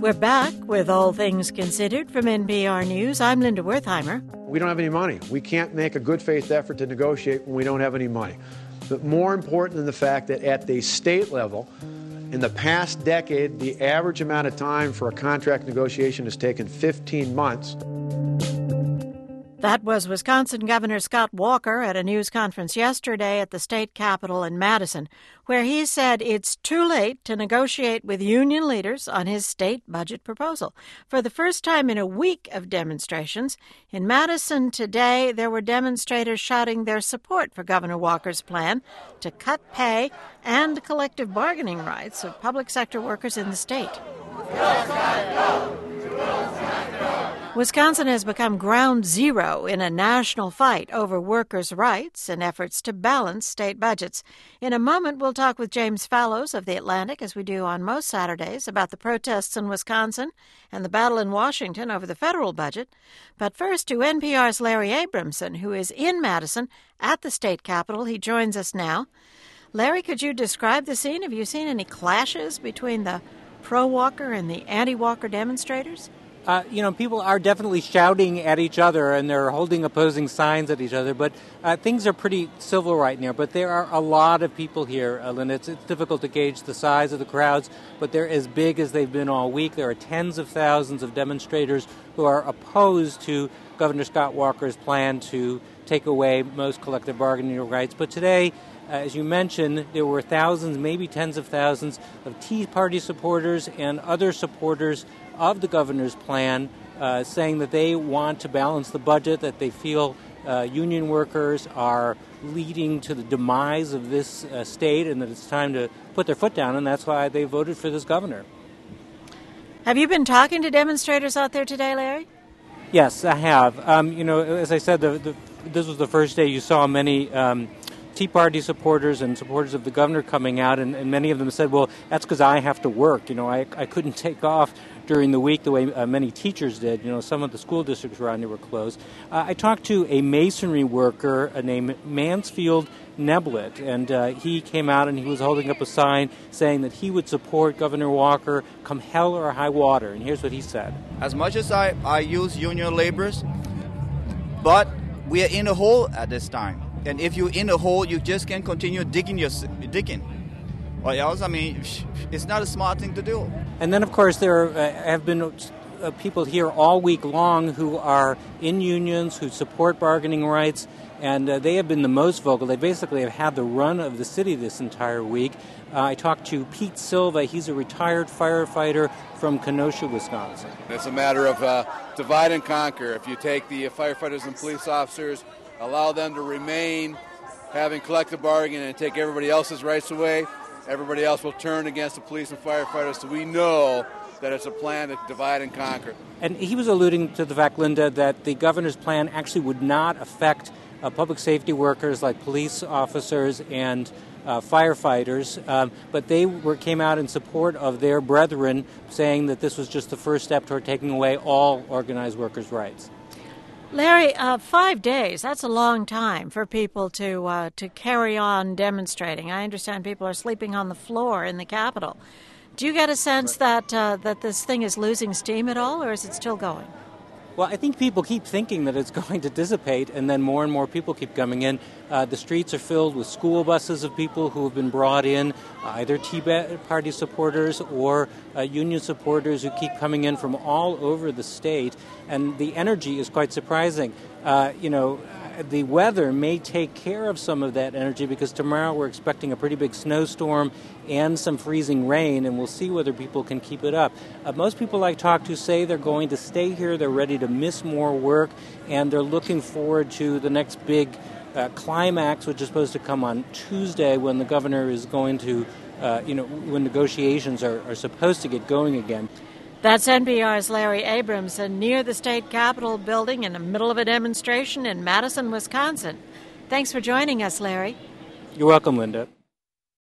We're back with All Things Considered from NPR News. I'm Linda Wertheimer. We don't have any money. We can't make a good faith effort to negotiate when we don't have any money. But more important than the fact that at the state level, in the past decade, the average amount of time for a contract negotiation has taken 15 months. That was Wisconsin Governor Scott Walker at a news conference yesterday at the state capitol in Madison, where he said it's too late to negotiate with union leaders on his state budget proposal. For the first time in a week of demonstrations, in Madison today there were demonstrators shouting their support for Governor Walker's plan to cut pay and collective bargaining rights of public sector workers in the state. Wisconsin has become ground zero in a national fight over workers' rights and efforts to balance state budgets. In a moment, we'll talk with James Fallows of The Atlantic, as we do on most Saturdays, about the protests in Wisconsin and the battle in Washington over the federal budget. But first, to NPR's Larry Abramson, who is in Madison at the state capitol. He joins us now. Larry, could you describe the scene? Have you seen any clashes between the pro-Walker and the anti-Walker demonstrators? People are definitely shouting at each other and they're holding opposing signs at each other, but things are pretty civil right now. But there are a lot of people here, Linda. It's difficult to gauge the size of the crowds, but they're as big as they've been all week. There are tens of thousands of demonstrators who are opposed to Governor Scott Walker's plan to take away most collective bargaining rights. But today, as you mentioned, there were thousands, maybe tens of thousands of Tea Party supporters and other supporters of the governor's plan, saying that they want to balance the budget, that they feel union workers are leading to the demise of this state and that it's time to put their foot down, and that's why they voted for this governor. Have you been talking to demonstrators out there today, Larry? Yes, I have. As I said, this was the first day you saw many Tea Party supporters and supporters of the governor coming out, and many of them said, well, that's because I have to work. I couldn't take off during the week the way many teachers did. Some of the school districts around here were closed. I talked to a masonry worker named Mansfield Neblett, and he came out and he was holding up a sign saying that he would support Governor Walker come hell or high water. And here's what he said. As much as I use union laborers, but we are in a hole at this time. And if you're in a hole, you just can't continue digging. Or else, it's not a smart thing to do. And then, of course, there have been people here all week long who are in unions, who support bargaining rights, and they have been the most vocal. They basically have had the run of the city this entire week. I talked to Pete Silva. He's a retired firefighter from Kenosha, Wisconsin. It's a matter of divide and conquer. If you take the firefighters and police officers, allow them to remain having collective bargaining and take everybody else's rights away, everybody else will turn against the police and firefighters. So we know that it's a plan to divide and conquer. And he was alluding to the fact, Linda, that the governor's plan actually would not affect public safety workers like police officers and firefighters, but they came out in support of their brethren, saying that this was just the first step toward taking away all organized workers' rights. Larry, 5 days, that's a long time for people to carry on demonstrating. I understand people are sleeping on the floor in the Capitol. Do you get a sense that this thing is losing steam at all, or is it still going? Well, I think people keep thinking that it's going to dissipate, and then more and more people keep coming in. The streets are filled with school buses of people who have been brought in, either Tea Party supporters or union supporters who keep coming in from all over the state, and the energy is quite surprising. The weather may take care of some of that energy because tomorrow we're expecting a pretty big snowstorm and some freezing rain, and we'll see whether people can keep it up. Most people I talk to say they're going to stay here, they're ready to miss more work, and they're looking forward to the next big climax, which is supposed to come on Tuesday when the governor is going to, when negotiations are supposed to get going again. That's NPR's Larry Abramson near the state capitol building in the middle of a demonstration in Madison, Wisconsin. Thanks for joining us, Larry. You're welcome, Linda.